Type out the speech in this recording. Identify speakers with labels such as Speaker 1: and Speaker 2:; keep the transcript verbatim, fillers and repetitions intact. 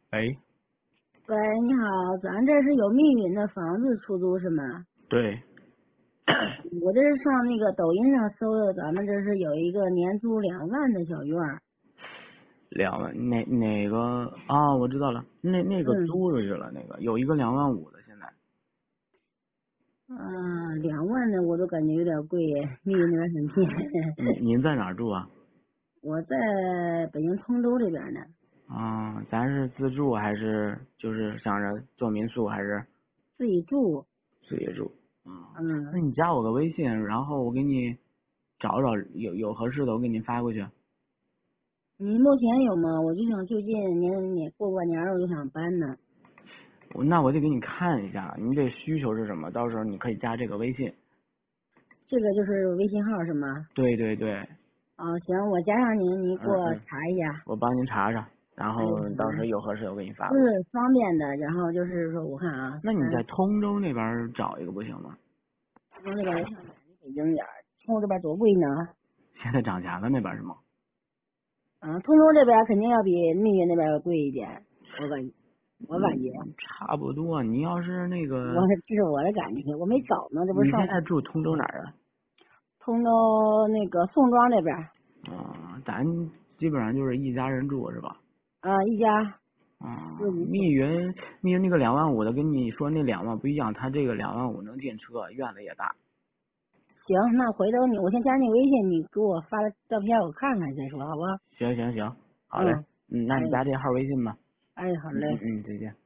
Speaker 1: 喂，
Speaker 2: 喂，你好，咱这是有密云的房子出租是吗？
Speaker 1: 对，
Speaker 2: 我这是上那个抖音上搜的，咱们这是有一个年租两万的小院儿。
Speaker 1: 两万，哪哪个啊？我知道了，那那个
Speaker 2: 嗯
Speaker 1: 租出去了，那个有一个两万五的，现在
Speaker 2: 啊，两万的我都感觉有点贵耶，密云那边很便宜。
Speaker 1: 您您在哪儿住啊？
Speaker 2: 我在北京通州这边呢，
Speaker 1: 啊，咱是自住还是就是想着做民宿还是
Speaker 2: 自己住。
Speaker 1: 自己住？啊，那
Speaker 2: 嗯，
Speaker 1: 你加我个微信，然后我给你找找有有合适的，我给你发过去。
Speaker 2: 你目前有吗？我就想就近年年过过年儿我就想搬呢。
Speaker 1: 我那我得给你看一下，您这需求是什么？到时候你可以加这个微信。
Speaker 2: 这个就是微信号是吗？
Speaker 1: 对对对，
Speaker 2: 啊，行，我加上您，您给我
Speaker 1: 嗯嗯，
Speaker 2: 查一下。
Speaker 1: 我帮您查查，然
Speaker 2: 哎，
Speaker 1: 后
Speaker 2: 好嘞，
Speaker 1: 到时候有合适的我给你发过去。
Speaker 2: 就是方便的，然后就是说，我看啊，
Speaker 1: 那你在
Speaker 2: 咱
Speaker 1: 通州那边找一个不行吗？
Speaker 2: 从那边我想感觉北京点儿，通州这边多贵呢。
Speaker 1: 现在涨价了那边是吗？
Speaker 2: 啊，通州这边肯定要比密云那边要贵一点，我感我感觉，
Speaker 1: 嗯，差不多。你要是那
Speaker 2: 我
Speaker 1: 个，
Speaker 2: 这是我的感觉，我没找呢，这不是
Speaker 1: 你
Speaker 2: 上
Speaker 1: 现在住通州哪儿啊？
Speaker 2: 通州那个宋庄这边
Speaker 1: 啊、咱基本上就是一家人住是吧？
Speaker 2: 啊，一家
Speaker 1: 啊、
Speaker 2: 四五口。
Speaker 1: 密云密云那个两万五的跟你说那两万不一样，他这个两万五能进车，院子也大。
Speaker 2: 行，那回头你我先加你微信，你给我发照片我看看再说，好不好？
Speaker 1: 行行行，好嘞，
Speaker 2: 嗯，
Speaker 1: 嗯，那
Speaker 2: 哎
Speaker 1: 你加这号微信吧。
Speaker 2: 哎，好嘞。
Speaker 1: 嗯嗯嗯，再见。